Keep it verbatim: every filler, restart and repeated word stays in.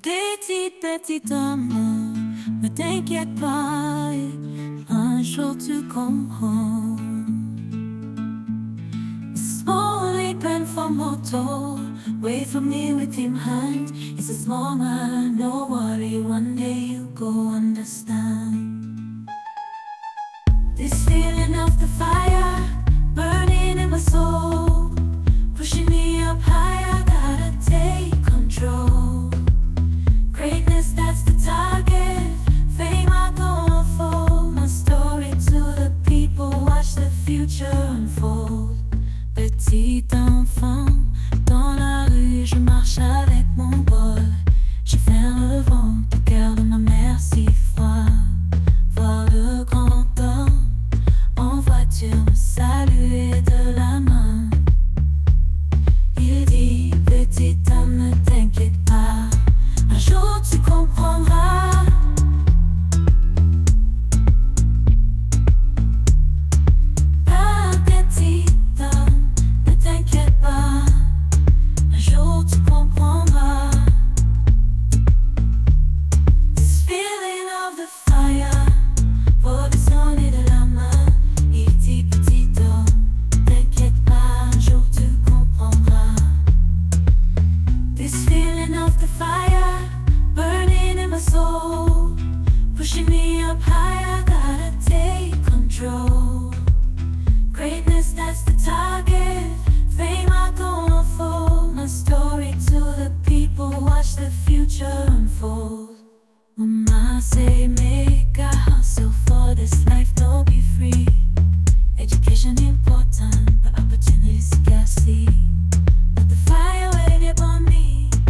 Petit, petit homme, ne t'inquiète pas, un jour tu comprends. Slowly pen for motor, wait for me with him hand. He says, Mama, no worry, one day you go understand. This feeling of the fire, burning in my soul, pushing me up higher, gotta take control. Greatness, that's the target, fame I go unfold. My story to the people, watch the future unfold. Petit enfant, dans la rue, je marche avec mon bol. Je ferme le vent, au cœur de ma mère si froid. Voir le grand homme en voiture me saluer de la main. Il dit, petit homme, ne t'inquiète pas, un jour tu comprendras. Pas petit homme, ne t'inquiète pas, un jour tu comprendras. This feeling of the fire, pour sonner de la main. Il dit, petit homme, t'inquiète pas, un jour tu comprendras. This feeling of the fire, burning in my soul, pushing me up higher.